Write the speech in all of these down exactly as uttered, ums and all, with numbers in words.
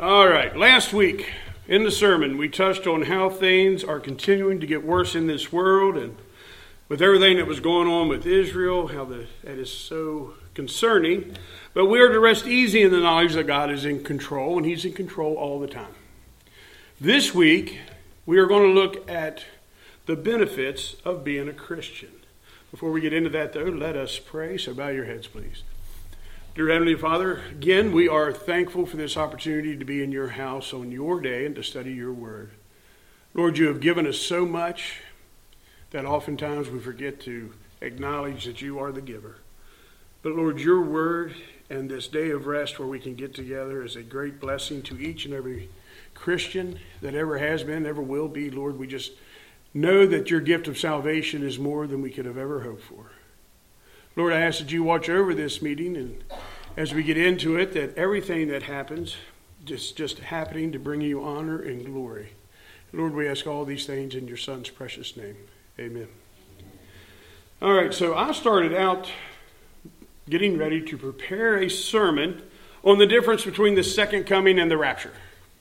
All right, last week in the sermon, we touched on how things are continuing to get worse in this world, and with everything that was going on with Israel, how the, that is so concerning. But we are to rest easy in the knowledge that God is in control, and He's in control all the time. This week, we are going to look at the benefits of being a Christian. Before we get into that, though, let us pray. So bow your heads, please. Dear Heavenly Father, again, we are thankful for this opportunity to be in your house on your day and to study your word. Lord, you have given us so much that oftentimes we forget to acknowledge that you are the giver. But Lord, your word and this day of rest where we can get together is a great blessing to each and every Christian that ever has been, ever will be. Lord, we just know that your gift of salvation is more than we could have ever hoped for. Lord, I ask that you watch over this meeting, and as we get into it, that everything that happens is just happening to bring you honor and glory. Lord, we ask all these things in your Son's precious name. Amen. All right, so I started out getting ready to prepare a sermon on the difference between the second coming and the rapture.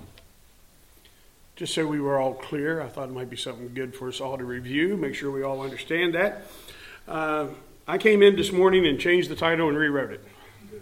Just so we were all clear, I thought it might be something good for us all to review, make sure we all understand that. Uh, I came in this morning and changed the title and rewrote it.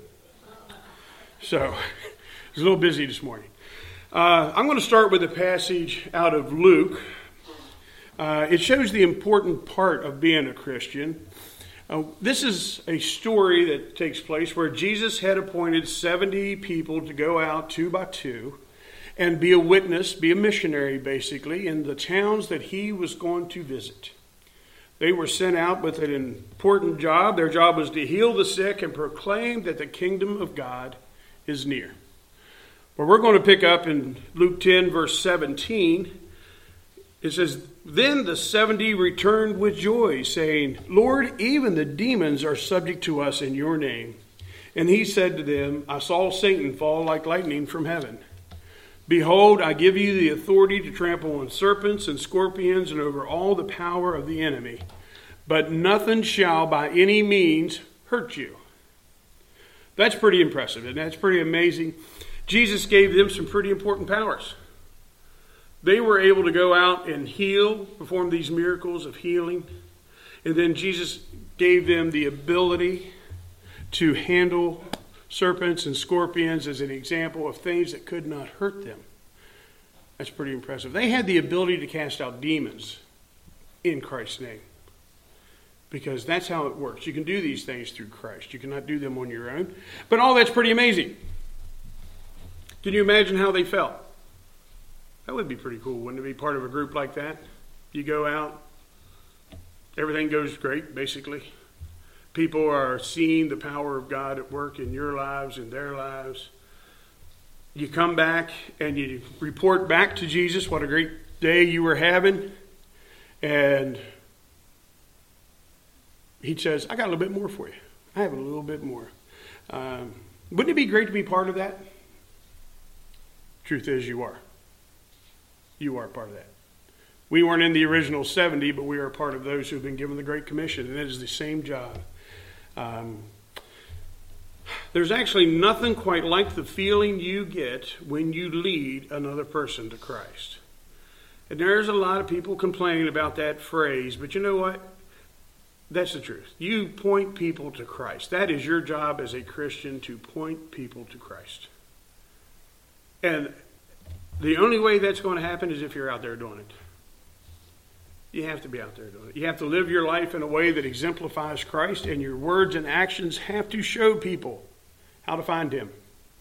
So, I was a little busy this morning. Uh, I'm going to start with a passage out of Luke. Uh, it shows the important part of being a Christian. Uh, this is a story that takes place where Jesus had appointed seventy people to go out two by two and be a witness, be a missionary basically, in the towns that he was going to visit. They were sent out with an important job. Their job was to heal the sick and proclaim that the kingdom of God is near. Well, we're going to pick up in Luke ten, verse seventeen. It says, "Then the seventy returned with joy, saying, 'Lord, even the demons are subject to us in your name.' And he said to them, 'I saw Satan fall like lightning from heaven. Behold, I give you the authority to trample on serpents and scorpions and over all the power of the enemy. But nothing shall by any means hurt you.'" That's pretty impressive, and that's pretty amazing. Jesus gave them some pretty important powers. They were able to go out and heal, perform these miracles of healing. And then Jesus gave them the ability to handle serpents and scorpions as an example of things that could not hurt them. That's pretty impressive. They had the ability to cast out demons in Christ's name, because that's how it works. You can do these things through Christ. You cannot do them on your own. But all that's pretty amazing. Can you imagine how they felt? That would be pretty cool, wouldn't it, be part of a group like that? You go out, everything goes great, basically. People are seeing the power of God at work in your lives, in their lives. You come back and you report back to Jesus what a great day you were having. And he says, "I got a little bit more for you. I have a little bit more." Um, wouldn't it be great to be part of that? Truth is, you are. You are part of that. We weren't in the original seventy, but we are part of those who have been given the Great Commission, and it is the same job. Um, there's actually nothing quite like the feeling you get when you lead another person to Christ. And there's a lot of people complaining about that phrase, but you know what? That's the truth. You point people to Christ. That is your job as a Christian, to point people to Christ. And the only way that's going to happen is if you're out there doing it. You have to be out there doing it. You have to live your life in a way that exemplifies Christ, and your words and actions have to show people how to find Him.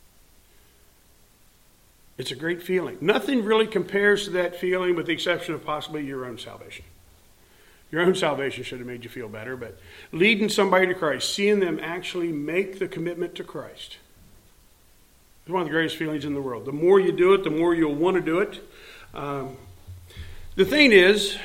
It's a great feeling. Nothing really compares to that feeling with the exception of possibly your own salvation. Your own salvation should have made you feel better, but leading somebody to Christ, seeing them actually make the commitment to Christ, is one of the greatest feelings in the world. The more you do it, the more you'll want to do it. Um, the thing is,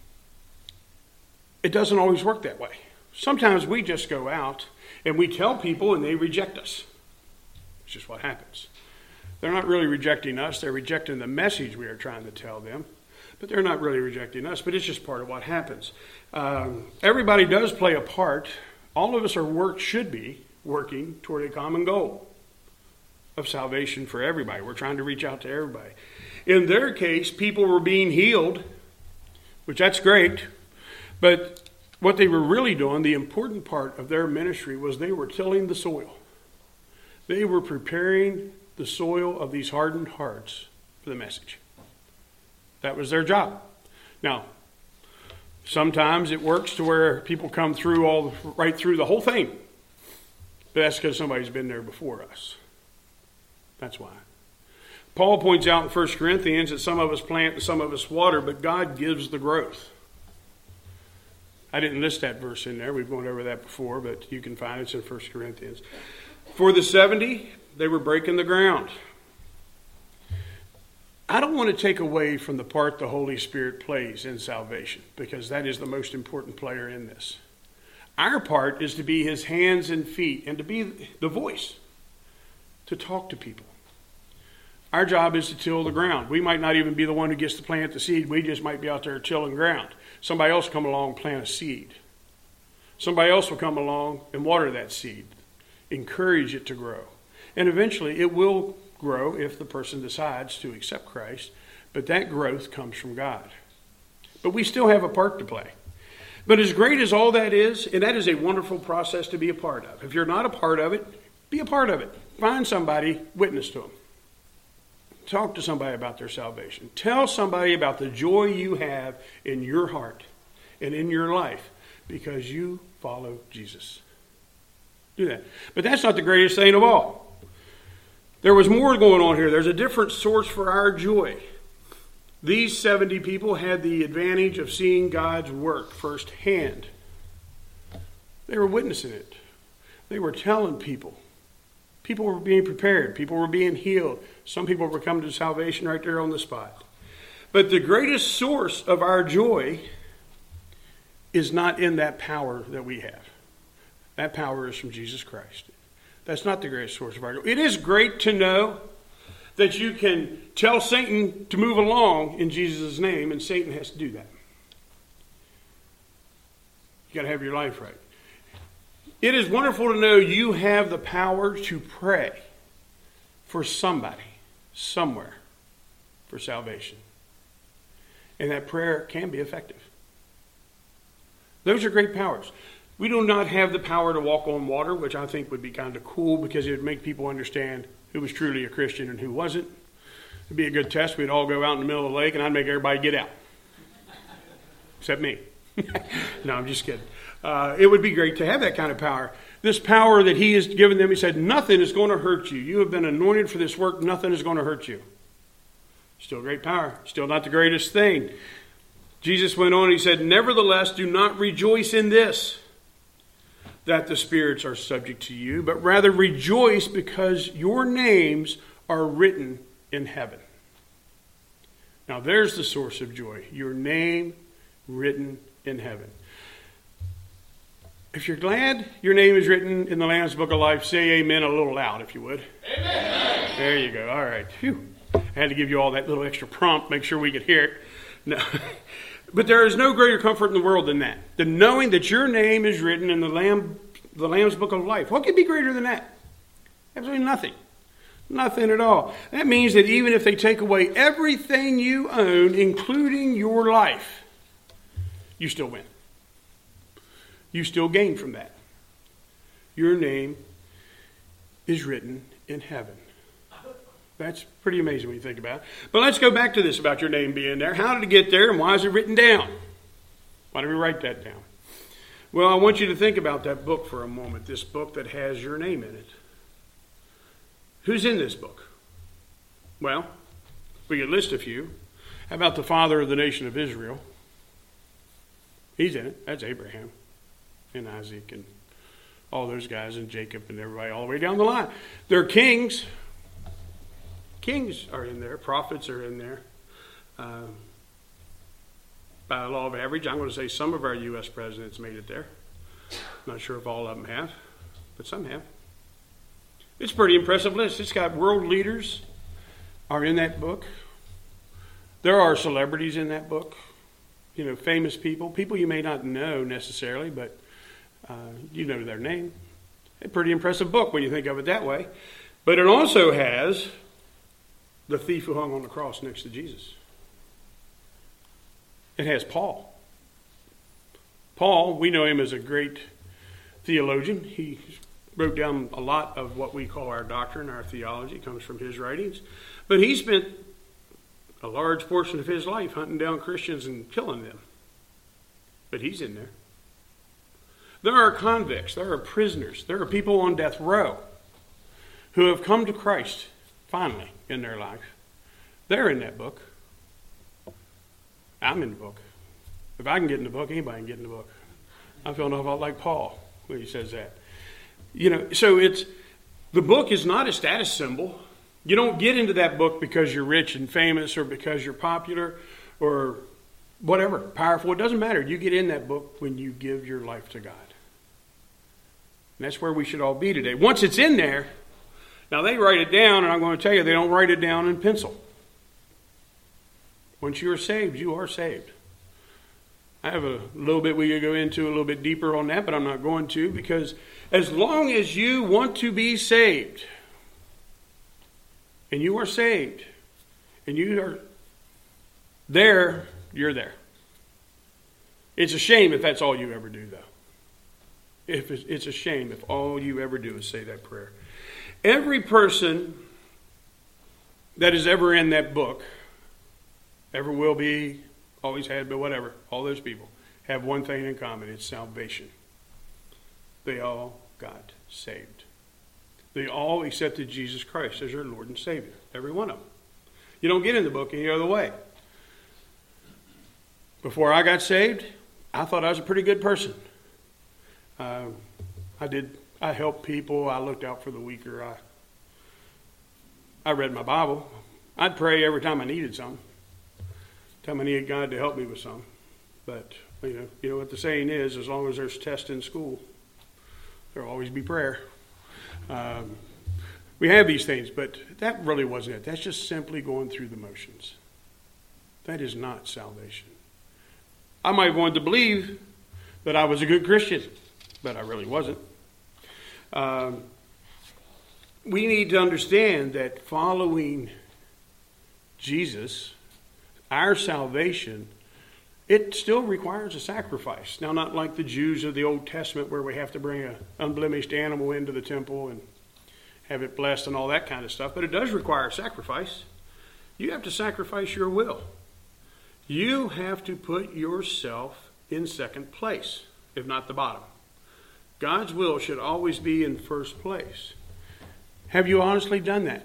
it doesn't always work that way. Sometimes we just go out and we tell people and they reject us. It's just what happens. They're not really rejecting us. They're rejecting the message we are trying to tell them. But they're not really rejecting us. But it's just part of what happens. Um, everybody does play a part. All of us are work should be working toward a common goal. of salvation for everybody. We're trying to reach out to everybody. In their case, people were being healed, which that's great. But what they were really doing, the important part of their ministry, was they were tilling the soil. They were preparing the soil of these hardened hearts for the message. That was their job. Now, sometimes it works to where people come through all right through the whole thing. But that's because somebody's been there before us. That's why. Paul points out in First Corinthians that some of us plant and some of us water, but God gives the growth. I didn't list that verse in there. We've gone over that before, but you can find it. It's in First Corinthians. For the seventy, they were breaking the ground. I don't want to take away from the part the Holy Spirit plays in salvation, because that is the most important player in this. Our part is to be his hands and feet and to be the voice, to talk to people. Our job is to till the ground. We might not even be the one who gets to plant the seed. We just might be out there tilling ground. Somebody else will come along and plant a seed. Somebody else will come along and water that seed. Encourage it to grow. And eventually it will grow if the person decides to accept Christ. But that growth comes from God. But we still have a part to play. But as great as all that is, and that is a wonderful process to be a part of. If you're not a part of it, be a part of it. Find somebody, witness to them. Talk to somebody about their salvation. Tell somebody about the joy you have in your heart and in your life because you follow Jesus. Do that. But that's not the greatest thing of all. There was more going on here. There's a different source for our joy. These seventy people had the advantage of seeing God's work firsthand. They were witnessing it. They were telling people. People were being prepared. People were being healed. Some people were coming to salvation right there on the spot. But the greatest source of our joy is not in that power that we have. That power is from Jesus Christ. That's not the greatest source of our joy. It is great to know that you can tell Satan to move along in Jesus' name, and Satan has to do that. You got to have your life right. It is wonderful to know you have the power to pray for somebody, somewhere, for salvation. And that prayer can be effective. Those are great powers. We do not have the power to walk on water, which I think would be kind of cool because it would make people understand who was truly a Christian and who wasn't. It would be a good test. We'd all go out in the middle of the lake and I'd make everybody get out. Except me. No, I'm just kidding. Uh, it would be great to have that kind of power. This power that he has given them, he said, nothing is going to hurt you. You have been anointed for this work. Nothing is going to hurt you. Still great power. Still not the greatest thing. Jesus went on, he said, nevertheless, do not rejoice in this, that the spirits are subject to you, but rather rejoice because your names are written in heaven. Now there's the source of joy. Your name written in heaven. If you're glad your name is written in the Lamb's Book of Life, say amen a little loud if you would. Amen. There you go. All right. Phew. I had to give you all that little extra prompt, make sure we could hear it. No. But there is no greater comfort in the world than that. Than knowing that your name is written in the Lamb, the Lamb's Book of Life. What could be greater than that? Absolutely nothing. Nothing at all. That means that even if they take away everything you own, including your life, you still win. You still gain from that. Your name is written in heaven. That's pretty amazing when you think about it. But let's go back to this about your name being there. How did it get there and why is it written down? Why did we write that down? Well, I want you to think about that book for a moment. This book that has your name in it. Who's in this book? Well, we could list a few. How about the father of the nation of Israel? He's in it. That's Abraham and Isaac and all those guys and Jacob and everybody all the way down the line. They're kings. Kings are in there. Prophets are in there. Uh, by the law of average, I'm going to say some of our U S presidents made it there. Not sure if all of them have, but some have. It's a pretty impressive list. It's got world leaders are in that book. There are celebrities in that book. You know, famous people. People you may not know necessarily, but uh, you know their name. A pretty impressive book when you think of it that way. But it also has the thief who hung on the cross next to Jesus. It has Paul. Paul, we know him as a great theologian. He wrote down a lot of what we call our doctrine, our theology. It comes from his writings. But he spent a large portion of his life hunting down Christians and killing them. But he's in there. There are convicts. There are prisoners. There are people on death row who have come to Christ finally in their life. They're in that book. I'm in the book. If I can get in the book, anybody can get in the book. I feel enough like Paul when he says that. You know, so it's the book is not a status symbol. You don't get into that book because you're rich and famous or because you're popular or whatever, powerful. It doesn't matter. You get in that book when you give your life to God. And that's where we should all be today. Once it's in there, now they write it down, and I'm going to tell you, they don't write it down in pencil. Once you are saved, you are saved. I have a little bit we could go into a little bit deeper on that, but I'm not going to, because as long as you want to be saved, and you are saved, and you are there, you're there. It's a shame if that's all you ever do, though. If it's, it's a shame if all you ever do is say that prayer. Every person that is ever in that book, ever will be, always had, but whatever, all those people have one thing in common. It's salvation. They all got saved. They all accepted Jesus Christ as their Lord and Savior. Every one of them. You don't get in the book any other way. Before I got saved, I thought I was a pretty good person. Uh, I did. I helped people. I looked out for the weaker. I, I read my Bible. I'd pray every time I needed something. Time I needed God to help me with something. But you know, you know what the saying is: as long as there's tests in school, there'll always be prayer. Um, we have these things, but that really wasn't it. That's just simply going through the motions. That is not salvation. I might have wanted to believe that I was a good Christian, but I really wasn't. Um, we need to understand that following Jesus, our salvation, it still requires a sacrifice. Now, not like the Jews of the Old Testament where we have to bring an unblemished animal into the temple and have it blessed and all that kind of stuff, but it does require a sacrifice. You have to sacrifice your will. You have to put yourself in second place, if not the bottom. God's will should always be in first place. Have you honestly done that?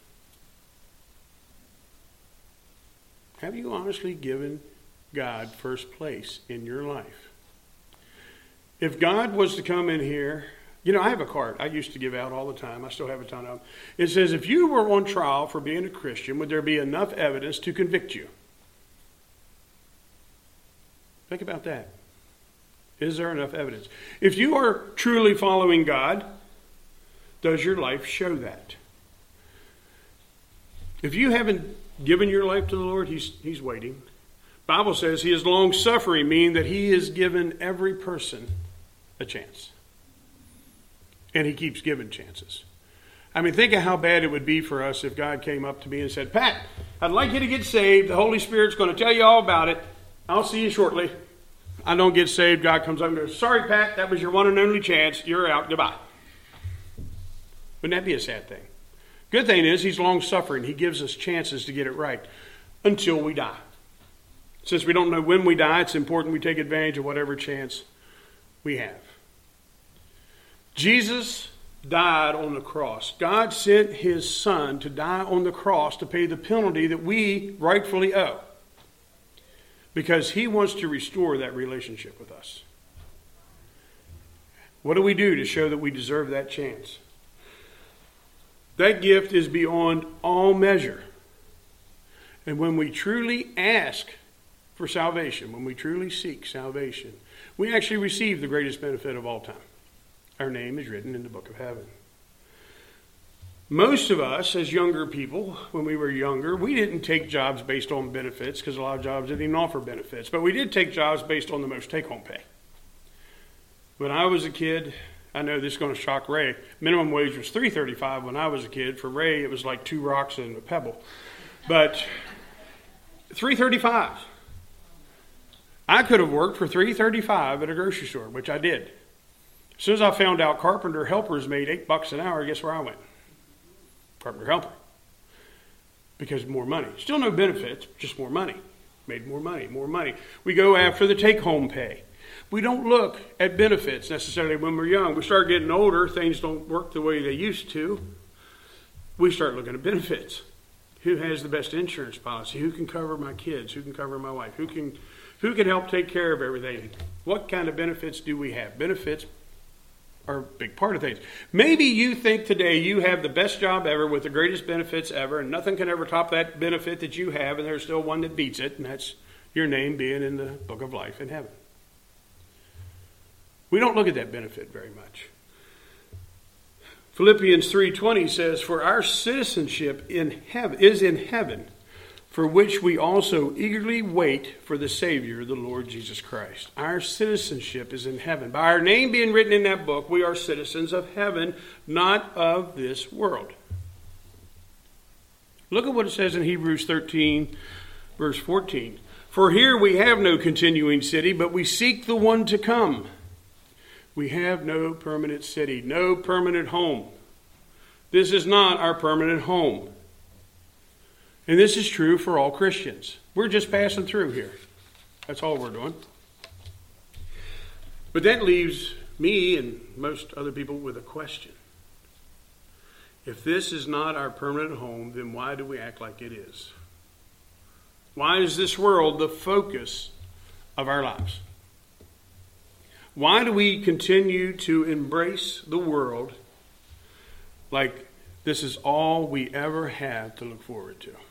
Have you honestly given God first place in your life? If God was to come in here, you know, I have a card I used to give out all the time. I still have a ton of them. It says, if you were on trial for being a Christian, would there be enough evidence to convict you? Think about that. Is there enough evidence? If you are truly following God, does your life show that? If you haven't given your life to the Lord, He's, he's waiting. The Bible says He is long-suffering, meaning that He has given every person a chance. And He keeps giving chances. I mean, think of how bad it would be for us if God came up to me and said, Pat, I'd like you to get saved. The Holy Spirit's going to tell you all about it. I'll see you shortly. I don't get saved. God comes up and goes, sorry, Pat, that was your one and only chance. You're out. Goodbye. Wouldn't that be a sad thing? Good thing is He's long-suffering. He gives us chances to get it right until we die. Since we don't know when we die, it's important we take advantage of whatever chance we have. Jesus died on the cross. God sent His Son to die on the cross to pay the penalty that we rightfully owe. Because He wants to restore that relationship with us. What do we do to show that we deserve that chance? That gift is beyond all measure. And when we truly ask for salvation, when we truly seek salvation, we actually receive the greatest benefit of all time. Our name is written in the book of heaven. Most of us, as younger people, when we were younger, we didn't take jobs based on benefits because a lot of jobs didn't even offer benefits. But we did take jobs based on the most take-home pay. When I was a kid, I know this is going to shock Ray. Minimum wage was three thirty-five when I was a kid. For Ray, it was like two rocks and a pebble. But three thirty-five. I could have worked for three thirty-five at a grocery store, which I did. As soon as I found out carpenter helpers made eight bucks an hour, guess where I went? Carpenter helper. Because more money. Still no benefits, just more money. Made more money, more money. We go after the take-home pay. We don't look at benefits necessarily when we're young. We start getting older, things don't work the way they used to. We start looking at benefits. Who has the best insurance policy? Who can cover my kids? Who can cover my wife? Who can who can help take care of everything? What kind of benefits do we have? Benefits are a big part of things. Maybe you think today you have the best job ever with the greatest benefits ever, and nothing can ever top that benefit that you have, and there's still one that beats it, and that's your name being in the book of life in heaven. We don't look at that benefit very much. Philippians three twenty says, "For our citizenship in heaven is in heaven, for which we also eagerly wait for the Savior, the Lord Jesus Christ." Our citizenship is in heaven. By our name being written in that book, we are citizens of heaven, not of this world. Look at what it says in Hebrews thirteen, verse fourteen. "For here we have no continuing city, but we seek the one to come." We have no permanent city, no permanent home. This is not our permanent home. And this is true for all Christians. We're just passing through here. That's all we're doing. But that leaves me and most other people with a question. If this is not our permanent home, then why do we act like it is? Why is this world the focus of our lives? Why do we continue to embrace the world like this is all we ever have to look forward to?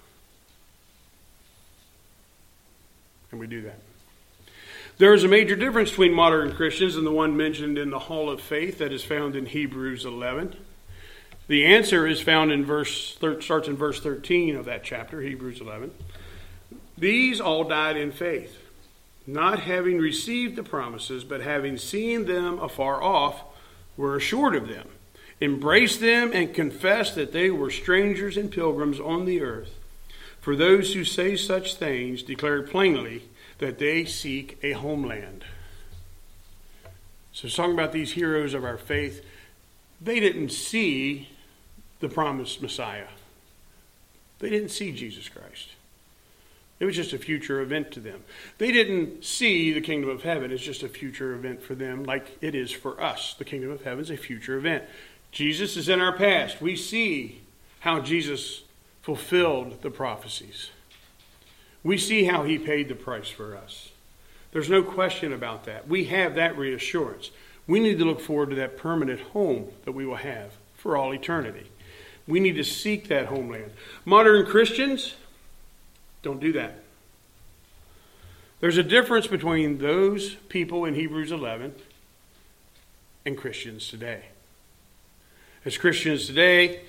And we do that. There is a major difference between modern Christians and the one mentioned in the Hall of Faith that is found in Hebrews eleven. The answer is found in verse, starts in verse thirteen of that chapter, Hebrews eleven. "These all died in faith, not having received the promises, but having seen them afar off, were assured of them, embraced them, and confessed that they were strangers and pilgrims on the earth. For those who say such things declared plainly that they seek a homeland." So it's talking about these heroes of our faith. They didn't see the promised Messiah. They didn't see Jesus Christ. It was just a future event to them. They didn't see the kingdom of heaven. It's just a future event for them, like it is for us. The kingdom of heaven is a future event. Jesus is in our past. We see how Jesus fulfilled the prophecies. We see how he paid the price for us. There's no question about that. We have that reassurance. We need to look forward to that permanent home that we will have for all eternity. We need to seek that homeland. Modern Christians don't do that. There's a difference between those people in Hebrews eleven and Christians today. As Christians today,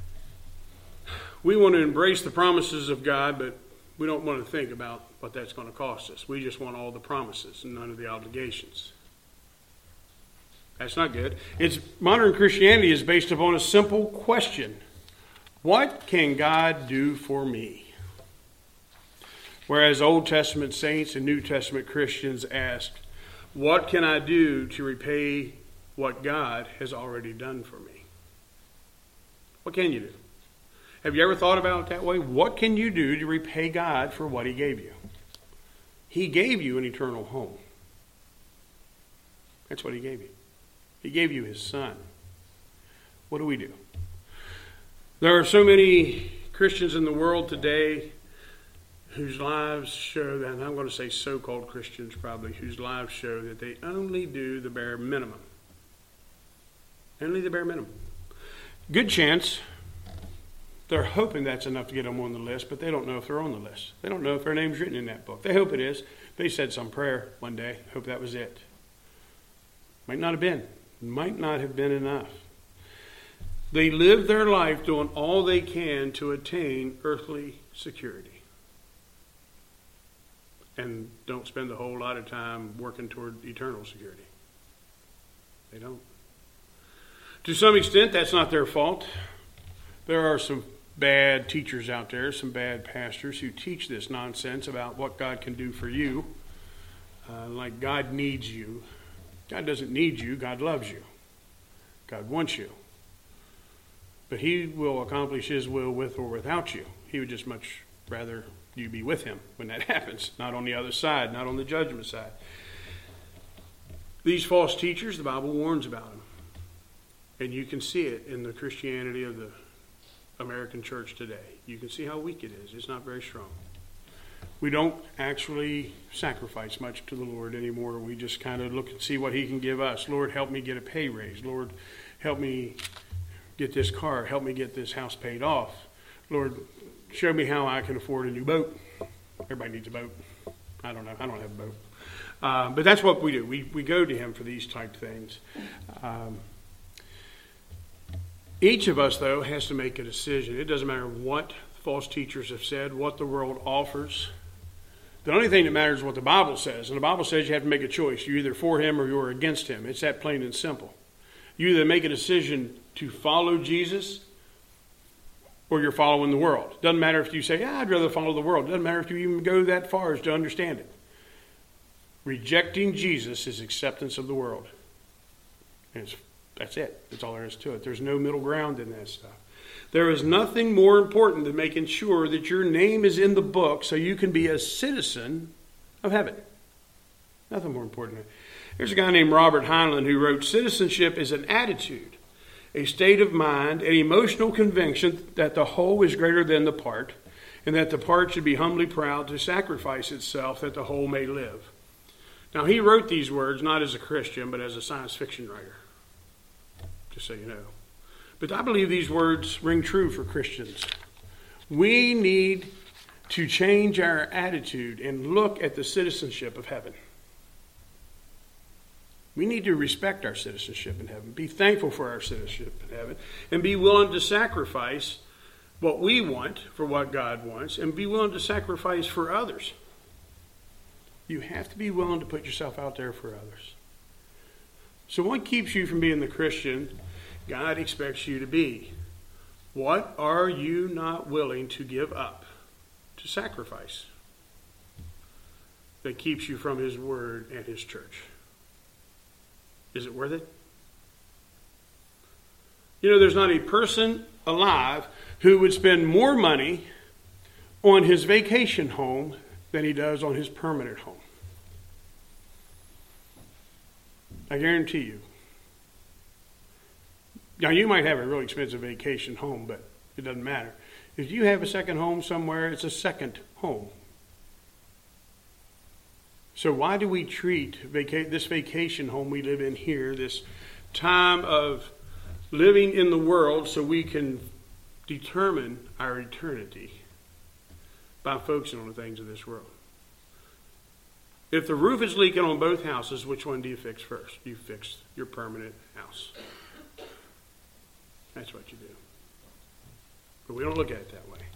we want to embrace the promises of God, but we don't want to think about what that's going to cost us. We just want all the promises and none of the obligations. That's not good. It's modern Christianity is based upon a simple question. What can God do for me? Whereas Old Testament saints and New Testament Christians asked, what can I do to repay what God has already done for me? What can you do? Have you ever thought about it that way? What can you do to repay God for what he gave you? He gave you an eternal home. That's what he gave you. He gave you his son. What do we do? There are so many Christians in the world today whose lives show that, and I'm going to say so-called Christians probably, whose lives show that they only do the bare minimum. Only the bare minimum. Good chance they're hoping that's enough to get them on the list, but they don't know if they're on the list. They don't know if their name's written in that book. They hope it is. They said some prayer one day. Hope that was it. Might not have been. Might not have been enough. They live their life doing all they can to attain earthly security. And don't spend a whole lot of time working toward eternal security. They don't. To some extent, that's not their fault. There are some bad teachers out there, some bad pastors who teach this nonsense about what God can do for you. Uh, like God needs you. God doesn't need you. God loves you. God wants you. But he will accomplish his will with or without you. He would just much rather you be with him when that happens, not on the other side, not on the judgment side. These false teachers, the Bible warns about them. And you can see it in the Christianity of the American church today. You can see how weak it is. It's not very strong. We don't actually sacrifice much to the Lord anymore. We just kind of look and see what he can give us. Lord, help me get a pay raise. Lord, help me get this car. Help me get this house paid off. Lord, show me how I can afford a new boat. Everybody needs a boat. I don't know. I don't have a boat. Uh, but that's what we do. We, we go to him for these type things. Um, each of us, though, has to make a decision. It doesn't matter what false teachers have said, what the world offers. The only thing that matters is what the Bible says. And the Bible says you have to make a choice. You're either for him or you're against him. It's that plain and simple. You either make a decision to follow Jesus or you're following the world. It doesn't matter if you say, yeah, I'd rather follow the world. It doesn't matter if you even go that far as to understand it. Rejecting Jesus is acceptance of the world. And it's, that's it. That's all there is to it. There's no middle ground in that stuff. There is nothing more important than making sure that your name is in the book so you can be a citizen of heaven. Nothing more important. There's a guy named Robert Heinlein who wrote, citizenship is an attitude, a state of mind, an emotional conviction that the whole is greater than the part, and that the part should be humbly proud to sacrifice itself that the whole may live. Now, he wrote these words not as a Christian, but as a science fiction writer, just so you know. But I believe these words ring true for Christians. We need to change our attitude and look at the citizenship of heaven. We need to respect our citizenship in heaven, be thankful for our citizenship in heaven, and be willing to sacrifice what we want for what God wants, and be willing to sacrifice for others. You have to be willing to put yourself out there for others. So what keeps you from being the Christian God expects you to be? What are you not willing to give up, to sacrifice, that keeps you from his word and his church? Is it worth it? You know, there's not a person alive who would spend more money on his vacation home than he does on his permanent home. I guarantee you. Now, you might have a really expensive vacation home, but it doesn't matter. If you have a second home somewhere, it's a second home. So why do we treat vaca- this vacation home we live in here, this time of living in the world so we can determine our eternity by focusing on the things of this world? If the roof is leaking on both houses, which one do you fix first? You fix your permanent house. That's what you do. But we don't look at it that way.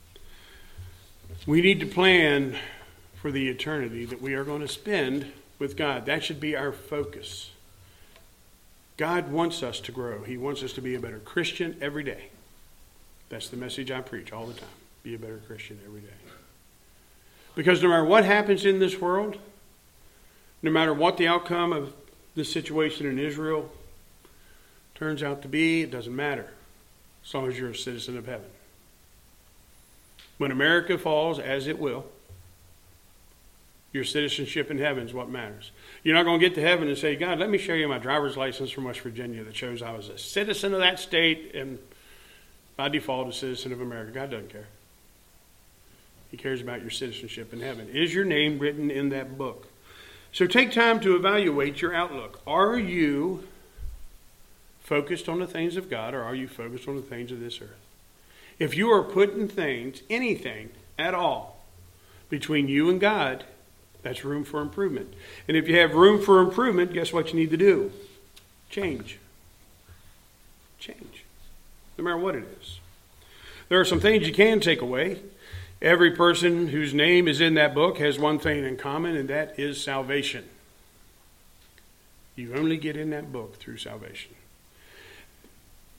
We need to plan for the eternity that we are going to spend with God. That should be our focus. God wants us to grow. He wants us to be a better Christian every day. That's the message I preach all the time. Be a better Christian every day. Because no matter what happens in this world, no matter what the outcome of this situation in Israel turns out to be, it doesn't matter, as long as you're a citizen of heaven. When America falls, as it will, your citizenship in heaven is what matters. You're not going to get to heaven and say, God, let me show you my driver's license from West Virginia that shows I was a citizen of that state and by default a citizen of America. God doesn't care. He cares about your citizenship in heaven. Is your name written in that book? So take time to evaluate your outlook. Are you focused on the things of God, or are you focused on the things of this earth? If you are putting things, anything at all, between you and God, that's room for improvement. And if you have room for improvement, guess what you need to do? Change. Change. No matter what it is. There are some things you can take away. Every person whose name is in that book has one thing in common, and that is salvation. You only get in that book through salvation.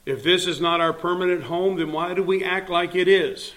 If this is not our permanent home, then why do we act like it is?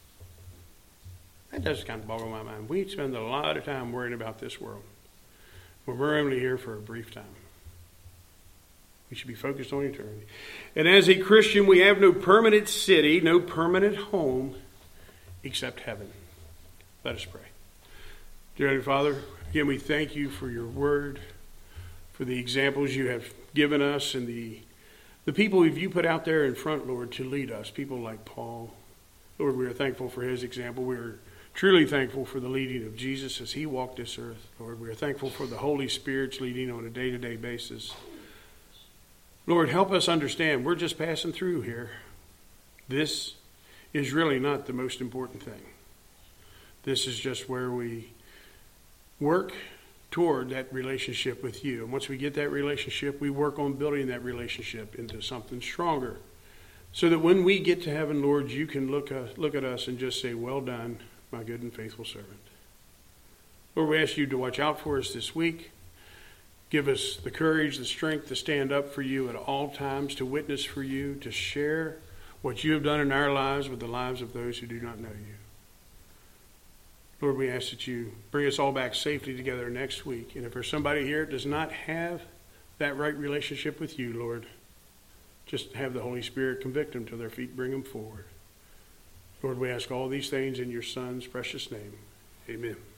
That does kind of boggle my mind. We spend a lot of time worrying about this world when we're only here for a brief time. We should be focused on eternity. And as a Christian, we have no permanent city, no permanent home, except heaven. Let us pray. Dear Heavenly Father, again, we thank you for your word, for the examples you have given us, and the, the people you put out there in front, Lord, to lead us, people like Paul. Lord, we are thankful for his example. We are truly thankful for the leading of Jesus as he walked this earth. Lord, we are thankful for the Holy Spirit's leading on a day-to-day basis. Lord, help us understand we're just passing through here. This is really not the most important thing. This is just where we work toward that relationship with you. And once we get that relationship, we work on building that relationship into something stronger. So that when we get to heaven, Lord, you can look, uh, look at us and just say, well done, my good and faithful servant. Lord, we ask you to watch out for us this week. Give us the courage, the strength to stand up for you at all times, to witness for you, to share what you have done in our lives with the lives of those who do not know you. Lord, we ask that you bring us all back safely together next week. And if there's somebody here that does not have that right relationship with you, Lord, just have the Holy Spirit convict them to their feet, bring them forward. Lord, we ask all these things in your Son's precious name. Amen.